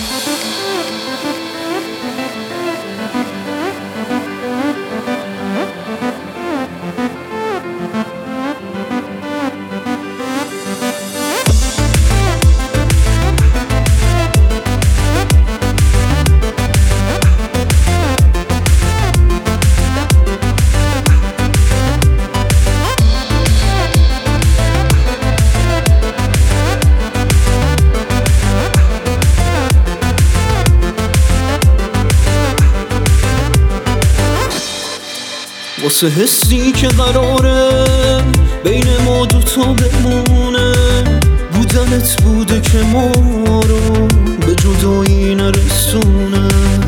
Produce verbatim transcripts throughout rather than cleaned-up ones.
واسه حسی که قراره بین ما دوتا بمونه، بودنت بوده که ما رو به جدایی نرسونه.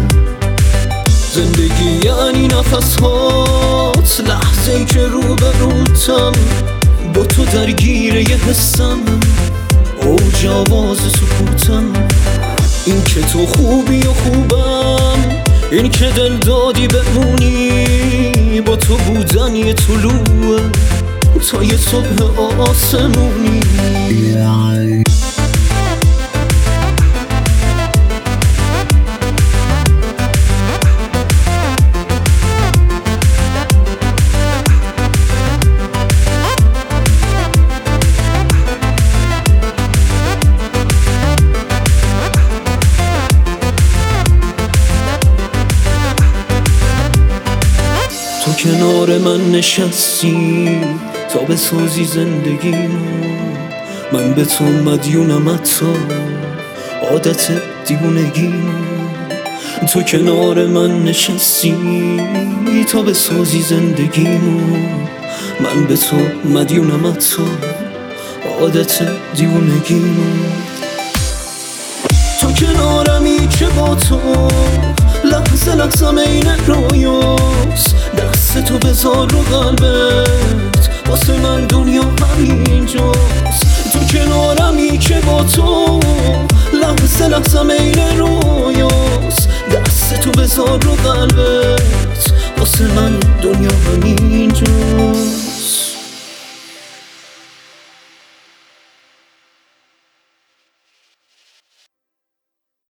زندگی یعنی نفس هات، لحظه‌ای که رو به روتم با تو درگیر یه حسم، اوج آواز سکوتم. این که تو خوبی و خوبم، این که دل دادی بمونی، با تو بودن یه طلوعه تا یه صبح آسمونی. تو کنار من نشستی تا بسازی زندگیمو، من به تو مدیونم حتی عادت دیوونگیمو. تو کنار من نشستی تا بسازی زندگیمو، من به تو مدیونم حتی عادت دیوونگیمو. تو کنارمی که با تو لحظه لحظه این رویاست، دست تو بذار رو قلبت، واسه من دنیا همینجاست. تو کنارمی که با تو لحظه لحظه این رویاست، دست تو بذار رو قلبت، واسه من دنیا همینجاست.